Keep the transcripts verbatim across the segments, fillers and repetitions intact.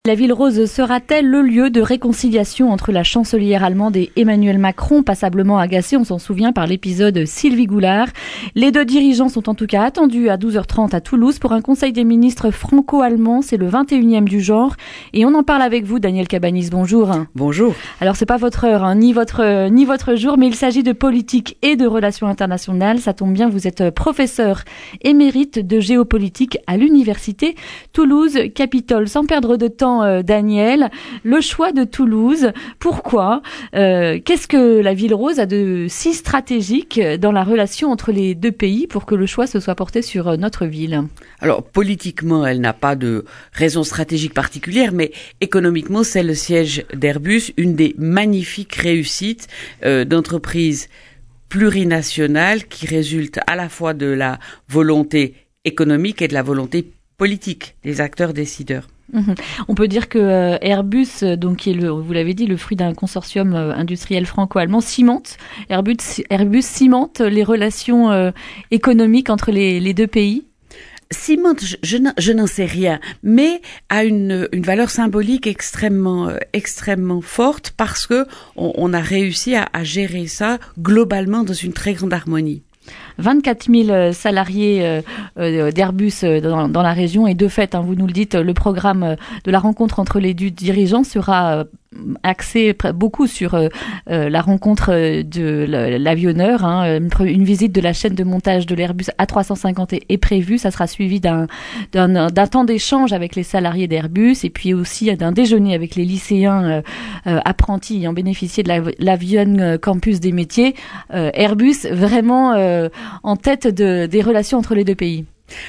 La Ville Rose sera-t-elle le lieu de réconciliation entre la chancelière allemande et Emmanuel Macron, passablement agacé, on s'en souvient, par l'épisode Sylvie Goulard. Les deux dirigeants sont en tout cas attendus à douze heures trente à Toulouse pour un conseil des ministres franco-allemand. C'est le vingt et unième du genre. Et on en parle avec vous, Daniel Cabanis. Bonjour. Bonjour. Alors, c'est pas votre heure, hein, ni votre, euh, ni votre jour, mais il s'agit de politique et de relations internationales. Ça tombe bien, vous êtes professeur émérite de géopolitique à l'université Toulouse-Capitole. Sans perdre de temps, Euh, Daniel, le choix de Toulouse, pourquoi euh, Qu'est-ce que la Ville Rose a de si stratégique dans la relation entre les deux pays pour que le choix se soit porté sur notre ville? Alors, politiquement, elle n'a pas de raison stratégique particulière, mais économiquement, c'est le siège d'Airbus, une des magnifiques réussites euh, d'entreprises plurinationales qui résultent à la fois de la volonté économique et de la volonté politique des acteurs décideurs. Mmh. On peut dire que euh, Airbus, donc qui est le, vous l'avez dit, le fruit d'un consortium euh, industriel franco-allemand, cimente Airbus, Airbus cimente les relations euh, économiques entre les, les deux pays. Cimente, je, je, je n'en sais rien, mais a une, une valeur symbolique extrêmement, euh, extrêmement forte parce que on, on a réussi à, à gérer ça globalement dans une très grande harmonie. vingt-quatre mille salariés euh, euh, d'Airbus euh, dans, dans la région et de fait, hein, vous nous le dites, le programme de la rencontre entre les deux dirigeants sera euh, axé beaucoup sur euh, euh, la rencontre de l'avionneur. Hein, une, une visite de la chaîne de montage de l'Airbus A trois cent cinquante est, est prévue. Ça sera suivi d'un, d'un, d'un temps d'échange avec les salariés d'Airbus et puis aussi d'un déjeuner avec les lycéens euh, euh, apprentis ayant bénéficié de la, l'Avion Campus des métiers. Euh, Airbus vraiment euh, en tête de, des relations entre les deux pays.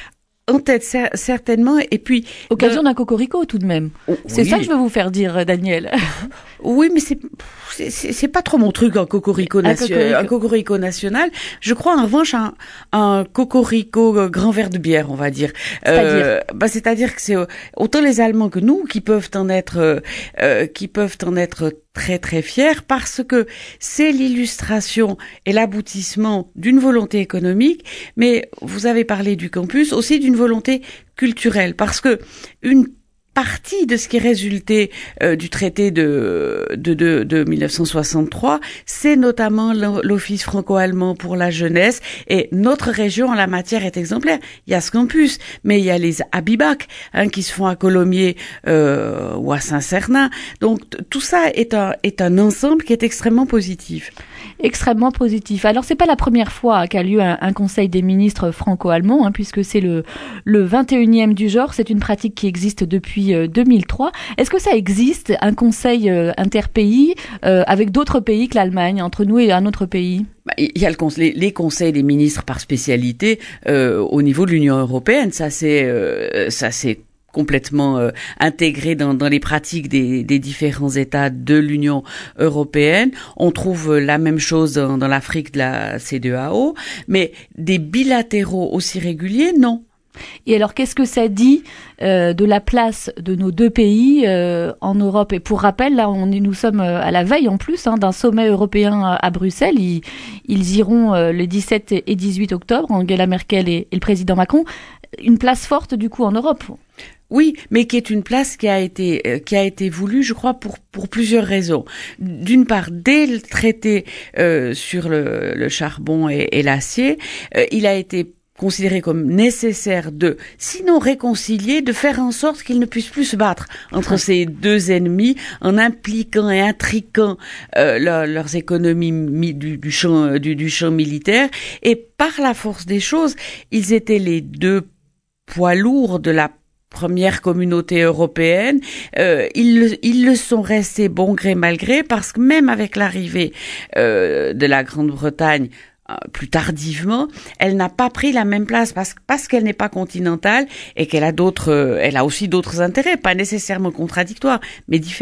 En tête, cer- certainement, et puis... Occasion de... d'un cocorico, tout de même. Oh, c'est oui. Ça que je veux vous faire dire, Daniel. Oui, mais c'est, c'est, c'est pas trop mon truc, un cocorico, nation... un cocorico. un cocorico national. Je crois, en revanche, un, un cocorico grand verre de bière, on va dire. C'est-à-dire euh, bah, c'est-à-dire que c'est autant les Allemands que nous qui peuvent en être, euh, qui peuvent en être très très fiers parce que c'est l'illustration et l'aboutissement d'une volonté économique, mais vous avez parlé du campus, aussi d'une volonté culturelle, parce que une partie de ce qui est résulté euh, du traité de, de, de, de mille neuf cent soixante-trois, c'est notamment l'Office franco-allemand pour la jeunesse, et notre région en la matière est exemplaire. Il y a ce campus, mais il y a les Abibac, hein, qui se font à Colomiers euh, ou à Saint-Cernin. Donc t- tout ça est un, est un ensemble qui est extrêmement positif. Extrêmement positif. Alors, c'est pas la première fois qu'a lieu un, un conseil des ministres franco-allemands, hein, puisque c'est le, le vingt et unième du genre. C'est une pratique qui existe depuis euh, deux mille trois. Est-ce que ça existe, un conseil euh, interpays, euh, avec d'autres pays que l'Allemagne, entre nous et un autre pays? Il y a le conseil, les, les conseils des ministres par spécialité euh, au niveau de l'Union européenne. Ça, c'est, euh, ça, c'est complètement euh, intégré dans, dans les pratiques des, des différents États de l'Union européenne. On trouve la même chose dans, dans l'Afrique de la C E D E A O, mais des bilatéraux aussi réguliers, non. Et alors, qu'est-ce que ça dit euh, de la place de nos deux pays euh, en Europe? Et pour rappel, là, on est, nous sommes à la veille en plus hein, d'un sommet européen à Bruxelles. Ils, ils iront euh, les dix-sept et dix-huit octobre, Angela Merkel et, et le président Macron. Une place forte, du coup, en Europe. Oui, mais qui est une place qui a été euh, qui a été voulue, je crois, pour pour plusieurs raisons. D'une part, dès le traité euh, sur le, le charbon et, et l'acier, euh, il a été considéré comme nécessaire de, sinon réconcilier, de faire en sorte qu'ils ne puissent plus se battre entre ces deux ennemis en impliquant et intriquant euh, leur, leurs économies mi, du, du, champ, du, du champ militaire. Et par la force des choses, ils étaient les deux poids lourds de la première communauté européenne. Euh, ils, ils le sont restés bon gré mal gré parce que même avec l'arrivée euh, de la Grande-Bretagne plus tardivement, elle n'a pas pris la même place parce, parce qu'elle n'est pas continentale et qu'elle a d'autres, elle a aussi d'autres intérêts, pas nécessairement contradictoires, mais différents.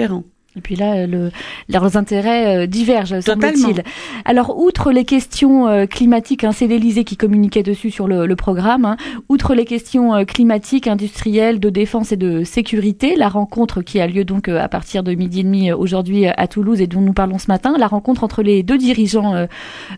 Et puis là, le, leurs intérêts euh, divergent, semble-t-il. Alors, outre les questions euh, climatiques, hein, c'est l'Élysée qui communiquait dessus sur le, le programme, hein, outre les questions euh, climatiques, industrielles, de défense et de sécurité, la rencontre qui a lieu donc euh, à partir de midi et demi euh, aujourd'hui euh, à Toulouse et dont nous parlons ce matin, la rencontre entre les deux dirigeants, euh,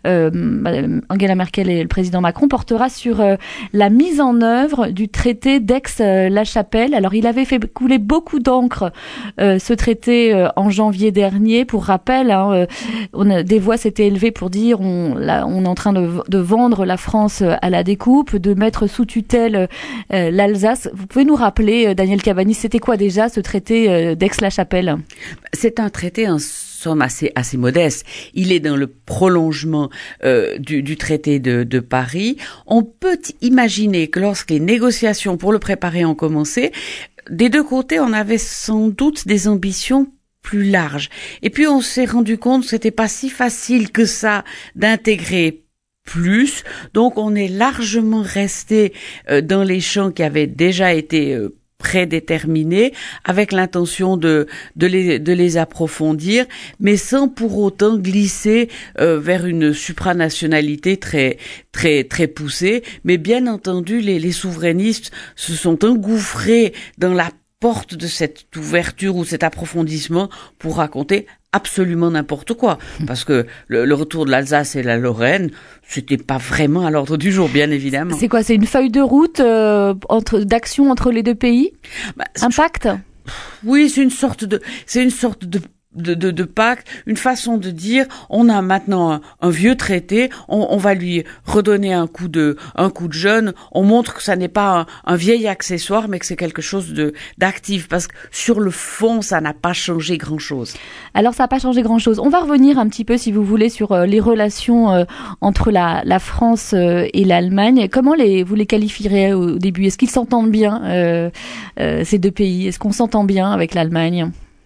euh, Angela Merkel et le président Macron, portera sur euh, la mise en œuvre du traité d'Aix-la-Chapelle. Alors, il avait fait couler beaucoup d'encre, euh, ce traité, euh, en janvier dernier. Pour rappel, hein, euh, on a, des voix s'étaient élevées pour dire on, là, on est en train de, de vendre la France à la découpe, de mettre sous tutelle euh, l'Alsace. Vous pouvez nous rappeler, euh, Daniel Cabanis, c'était quoi déjà ce traité euh, d'Aix-la-Chapelle? C'est un traité en somme assez assez modeste. Il est dans le prolongement euh, du, du traité de, de Paris. On peut imaginer que lorsque les négociations pour le préparer ont commencé, des deux côtés, on avait sans doute des ambitions plus larges. Et puis on s'est rendu compte que c'était pas si facile que ça d'intégrer plus. Donc on est largement resté euh, dans les champs qui avaient déjà été euh, prédéterminés, avec l'intention de de les de les approfondir, mais sans pour autant glisser euh, vers une supranationalité très très très poussée. Mais bien entendu, les les souverainistes se sont engouffrés dans la porte de cette ouverture ou cet approfondissement pour raconter absolument n'importe quoi, parce que le, le retour de l'Alsace et la Lorraine, c'était pas vraiment à l'ordre du jour, bien évidemment. C'est quoi? C'est une feuille de route euh, entre d'action entre les deux pays? Bah, un pacte? Oui, c'est une sorte de, c'est une sorte de De, de, de pacte, une façon de dire on a maintenant un, un vieux traité, on, on va lui redonner un coup de un coup de jeune, on montre que ça n'est pas un, un vieil accessoire mais que c'est quelque chose de d'actif, parce que sur le fond ça n'a pas changé grand chose. Alors ça n'a pas changé grand chose. On va revenir un petit peu si vous voulez sur euh, les relations euh, entre la, la France euh, et l'Allemagne. Comment les vous les qualifieriez au début? Est-ce qu'ils s'entendent bien euh, euh, ces deux pays? Est-ce qu'on s'entend bien avec l'Allemagne?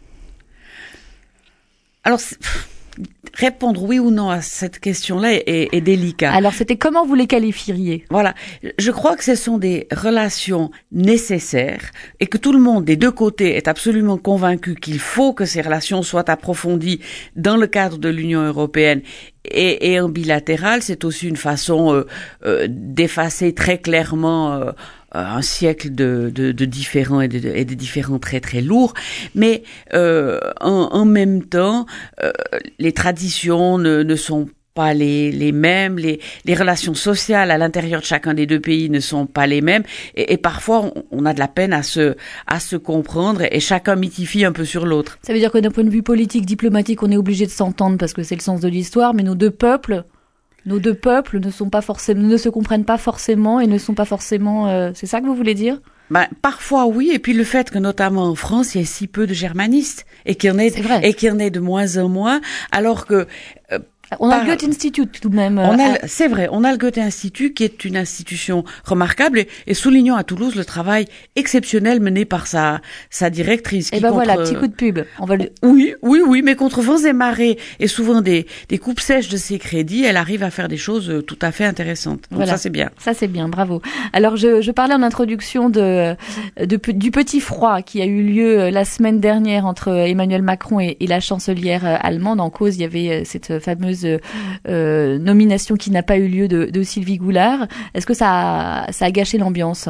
Alors, répondre oui ou non à cette question-là est, est, est délicat. Alors, c'était comment vous les qualifieriez? Voilà. Je crois que ce sont des relations nécessaires et que tout le monde des deux côtés est absolument convaincu qu'il faut que ces relations soient approfondies dans le cadre de l'Union européenne. Et, et en bilatéral, c'est aussi une façon euh, euh, d'effacer très clairement euh, un siècle de, de, de différents et de, et de différents très très lourds, mais euh, en, en même temps, euh, les traditions ne, ne sont pas les, les mêmes, les, les relations sociales à l'intérieur de chacun des deux pays ne sont pas les mêmes, et, et parfois on, on a de la peine à se, à se comprendre, et chacun mythifie un peu sur l'autre. Ça veut dire que d'un point de vue politique, diplomatique, on est obligé de s'entendre parce que c'est le sens de l'histoire, mais nos deux peuples, nos deux peuples ne sont pas forcément, ne se comprennent pas forcément et ne sont pas forcément. Euh, c'est ça que vous voulez dire? Ben, parfois oui, et puis le fait que notamment en France il y ait si peu de germanistes et qu'il y en ait et qu'il y en ait de moins en moins, alors que euh, on a Par... le Goethe Institute tout de même. On a, à... C'est vrai, on a le Goethe Institut qui est une institution remarquable et, et soulignons à Toulouse le travail exceptionnel mené par sa sa directrice. Et ben contre... voilà, petit coup de pub. On va le... Oui, oui, oui, mais contre vents et marées et souvent des des coupes sèches de ses crédits, elle arrive à faire des choses tout à fait intéressantes. Donc voilà. Ça c'est bien. Ça c'est bien, bravo. Alors je je parlais en introduction de, de du petit froid qui a eu lieu la semaine dernière entre Emmanuel Macron et, et la chancelière allemande. En cause, il y avait cette fameuse Euh, nomination qui n'a pas eu lieu de, de Sylvie Goulard. Est-ce que ça a, ça a gâché l'ambiance?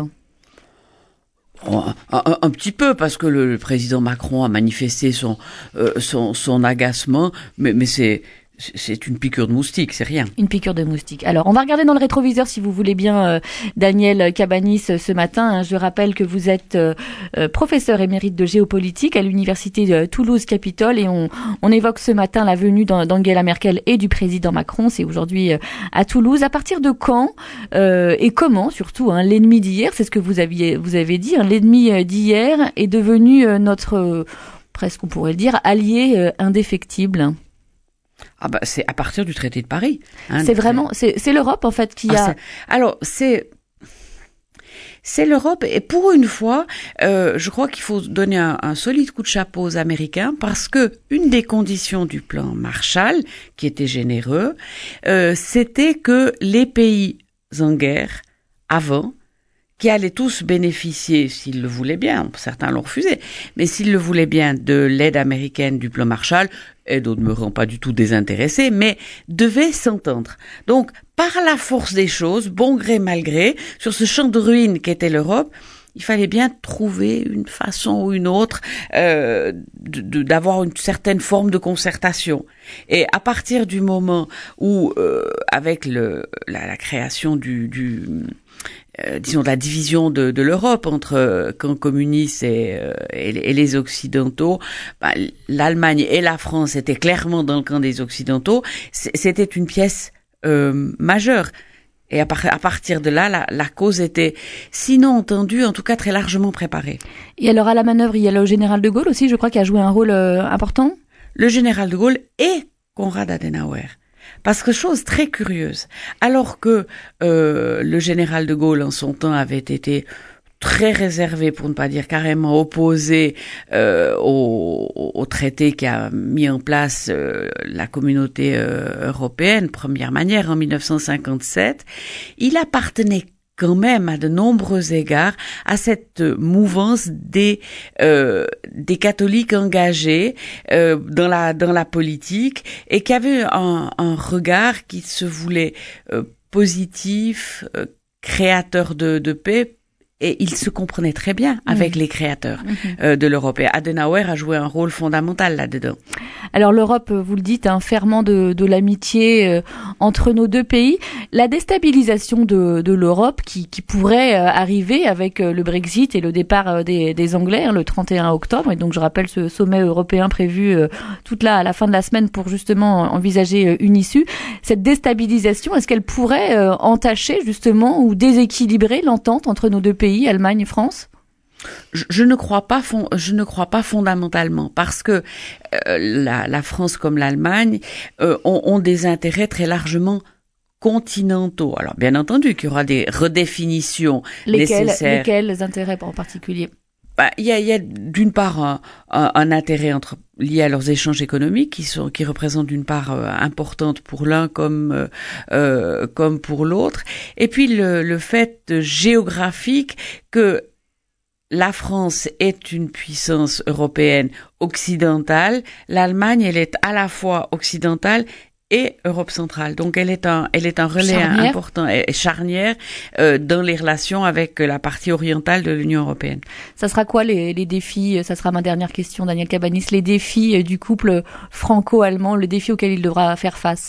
Un, un, un petit peu, parce que le, le président Macron a manifesté son euh, son, son agacement, mais, mais c'est c'est une piqûre de moustique, c'est rien. Une piqûre de moustique. Alors, on va regarder dans le rétroviseur, si vous voulez bien, euh, Daniel Cabanis, ce matin. Hein, je rappelle que vous êtes euh, professeur émérite de géopolitique à l'université de Toulouse-Capitole et on, on évoque ce matin la venue d'Angela Merkel et du président Macron. C'est aujourd'hui euh, à Toulouse. À partir de quand euh, et comment, surtout, hein, l'ennemi d'hier, c'est ce que vous aviez vous avez dit, hein, l'ennemi d'hier est devenu euh, notre, euh, presque on pourrait le dire, allié euh, indéfectible? Ah bah c'est à partir du traité de Paris. Hein, c'est vraiment, c'est, c'est l'Europe en fait qui ah, a. C'est... Alors c'est c'est l'Europe et pour une fois, euh, je crois qu'il faut donner un, un solide coup de chapeau aux Américains parce que une des conditions du plan Marshall, qui était généreux, euh, c'était que les pays en guerre avant qui allaient tous bénéficier, s'ils le voulaient bien, certains l'ont refusé, mais s'ils le voulaient bien, de l'aide américaine du plan Marshall, aide au demeurant pas du tout désintéressée, mais devaient s'entendre. Donc, par la force des choses, bon gré mal gré, sur ce champ de ruines qu'était l'Europe, il fallait bien trouver une façon ou une autre euh, de, de, d'avoir une certaine forme de concertation. Et à partir du moment où, euh, avec le, la, la création du, du euh, disons de la division de, de l'Europe entre euh, camp communiste et, euh, et, et les Occidentaux, bah, l'Allemagne et la France étaient clairement dans le camp des Occidentaux. C'était une pièce euh, majeure. Et à, par, à partir de là, la, la cause était, sinon entendue, en tout cas très largement préparée. Et alors à la manœuvre, il y a le général de Gaulle aussi, je crois, qui a joué un rôle euh, important. Le général de Gaulle et Konrad Adenauer. Parce que chose très curieuse, alors que euh, le général de Gaulle en son temps avait été très réservé, pour ne pas dire carrément opposé euh, au, au traité qui a mis en place euh, la communauté euh, européenne, première manière, en mille neuf cent cinquante-sept, il appartenait quand même à de nombreux égards à cette mouvance des euh, des catholiques engagés euh, dans la dans la politique et qui avaient un, un regard qui se voulait euh, positif, euh, créateur de, de paix. Et il se comprenait très bien avec mmh. les créateurs mmh. euh, de l'Europe. Et Adenauer a joué un rôle fondamental là-dedans. Alors l'Europe, vous le dites, un ferment de, de l'amitié euh, entre nos deux pays. La déstabilisation de, de l'Europe qui, qui pourrait euh, arriver avec euh, le Brexit et le départ euh, des, des Anglais hein, le trente et un octobre. Et donc je rappelle ce sommet européen prévu euh, toute là à la fin de la semaine pour justement envisager euh, une issue. Cette déstabilisation, est-ce qu'elle pourrait euh, entacher justement ou déséquilibrer l'entente entre nos deux pays? Allemagne, France? Je, je ne crois pas, fond, je ne crois pas fondamentalement, parce que euh, la, la France comme l'Allemagne euh, ont, ont des intérêts très largement continentaux. Alors bien entendu qu'il y aura des redéfinitions lesquels, nécessaires. Lesquels intérêts en particulier? Bah, il y a, il y a d'une part un, un, un intérêt entre lié à leurs échanges économiques qui sont qui représentent une part euh, importante pour l'un comme euh, euh, comme pour l'autre, et puis le, le fait géographique que la France est une puissance européenne occidentale, l'Allemagne elle est à la fois occidentale et Europe centrale. Donc elle est un, elle est un relais charnière. important et charnière euh, dans les relations avec la partie orientale de l'Union européenne. Ça sera quoi les, les défis? Ça sera ma dernière question, Daniel Cabanis. Les défis du couple franco-allemand, le défi auquel il devra faire face.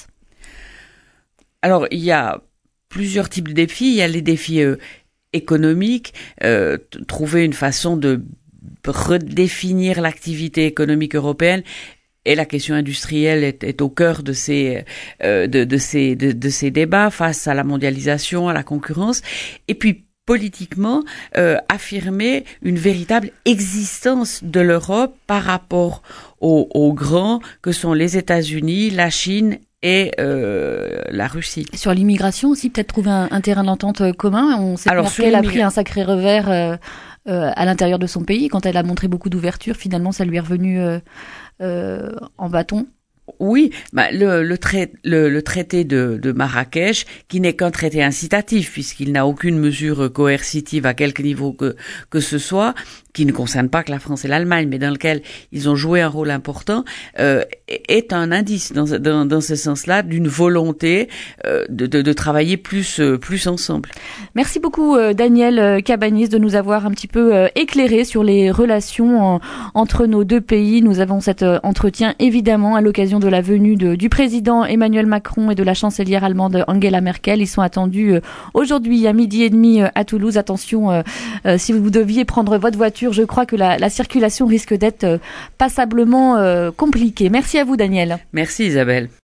Alors il y a plusieurs types de défis. Il y a les défis euh, économiques, euh, t- trouver une façon de redéfinir l'activité économique européenne. Et la question industrielle est, est au cœur de ces, euh, de, de ces, de, de ces débats face à la mondialisation, à la concurrence. Et puis, politiquement, euh, affirmer une véritable existence de l'Europe par rapport aux, aux grands que sont les États-Unis, la Chine et euh, la Russie. Sur l'immigration aussi, peut-être trouver un, un terrain d'entente commun. On sait que Merkel a pris un sacré revers euh, euh, à l'intérieur de son pays. Quand elle a montré beaucoup d'ouverture, finalement, ça lui est revenu... Euh, Euh, en bâton. Oui, bah le, le, trai- le, le traité de, de Marrakech, qui n'est qu'un traité incitatif, puisqu'il n'a aucune mesure coercitive à quelque niveau que, que ce soit, qui ne concerne pas que la France et l'Allemagne, mais dans lequel ils ont joué un rôle important, euh, est un indice dans, dans, dans ce sens-là d'une volonté euh, de, de, de travailler plus, euh, plus ensemble. Merci beaucoup euh, Daniel Cabanis de nous avoir un petit peu euh, éclairé sur les relations en, entre nos deux pays. Nous avons cet euh, entretien évidemment à l'occasion de la venue de, du président Emmanuel Macron et de la chancelière allemande Angela Merkel. Ils sont attendus euh, aujourd'hui à midi et demi euh, à Toulouse. Attention, euh, euh, si vous deviez prendre votre voiture, je crois que la, la circulation risque d'être euh, passablement euh, compliquée. Merci à vous Daniel. Merci Isabelle.